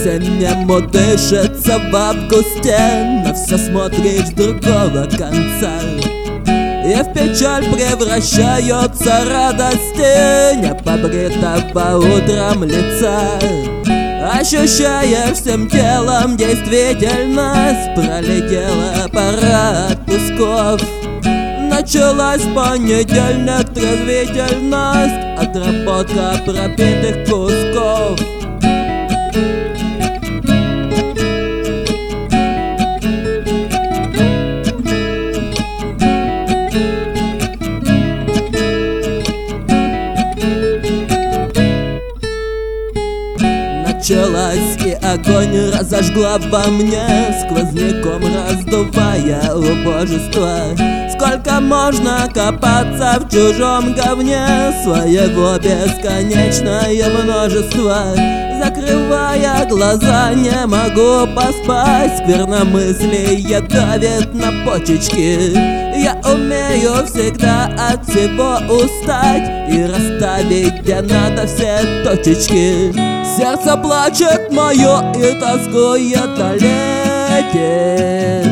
По-осеннему дышится в августе, на все смотришь с другого конца. И в печаль превращаются радости непобритого утром лица. Ощущаешь всем телом действительность, пролетела пора отпусков. Началась понедельник, трезвительность, отработка пропитых кусков. Началась, и огонь разожгла во мне, сквозняком раздувая убожество. Сколько можно копаться в чужом говне, своего бесконечное множество. Закрывая глаза, не могу поспать, скверномыслие давит на почечки. Я умею всегда от всего устать и расставить где надо все точечки. Сердце плачет мое и тоскует о лете,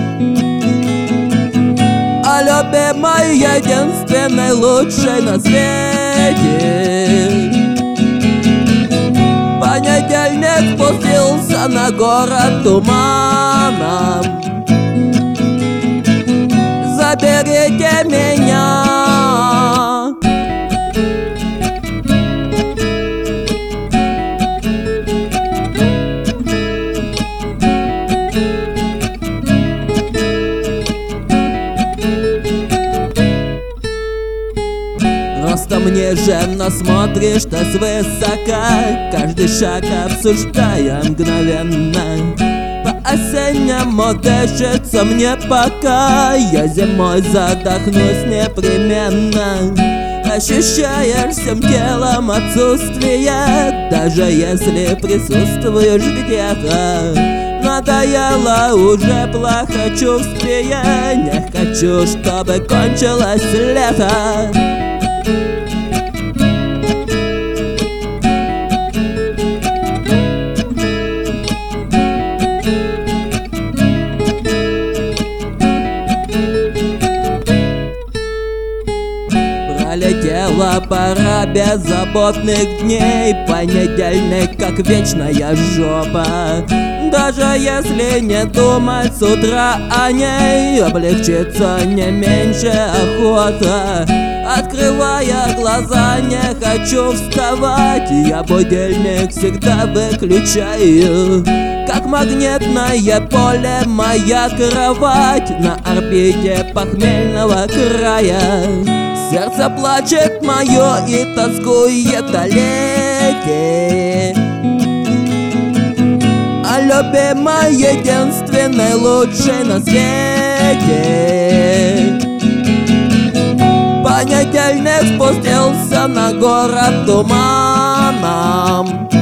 о любимой, единственной, лучшей на свете. Понедельник спустился на город туманом. Заберите меня. Ростом ниже, но смотришь ты свысока, каждый шаг обсуждая мгновенно. По-осеннему дышится мне пока, я зимой задохнусь непременно. Ощущаешь всем телом отсутствие, даже если присутствуешь где-то. Надоело уже плохо чувствие, не хочу, чтобы кончилось лето. Пролетела пора беззаботных дней, понедельник как вечная жопа. Даже если не думать с утра о ней, облегчится не меньше охота. Открывая глаза, не хочу вставать, я будильник всегда выключаю. Как магнитное поле моя кровать на орбите похмельного края. Сердце плачет мое и тоскует о лете, о любимой, единственной, лучшей на свете. Понедельник спустился на город туманом.